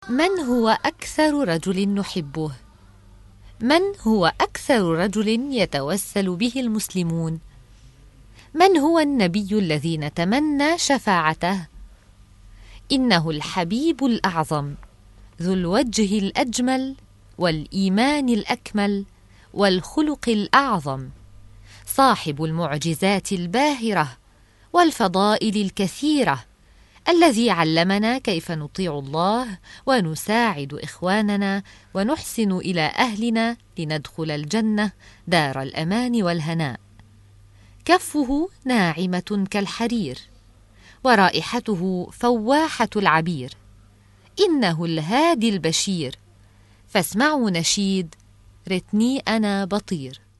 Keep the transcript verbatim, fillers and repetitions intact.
من هو أكثر رجل نحبه؟ من هو أكثر رجل يتوسل به المسلمون؟ من هو النبي الذي نتمنى شفاعته؟ إنه الحبيب الأعظم، ذو الوجه الأجمل والإيمان الأكمل والخلق الأعظم، صاحب المعجزات الباهرة والفضائل الكثيرة، الذي علمنا كيف نطيع الله ونساعد إخواننا ونحسن إلى أهلنا لندخل الجنة دار الأمان والهناء. كفه ناعمة كالحرير، ورائحته فواحة العبير. إنه الهادي البشير، فاسمعوا نشيد رتني أنا بطير.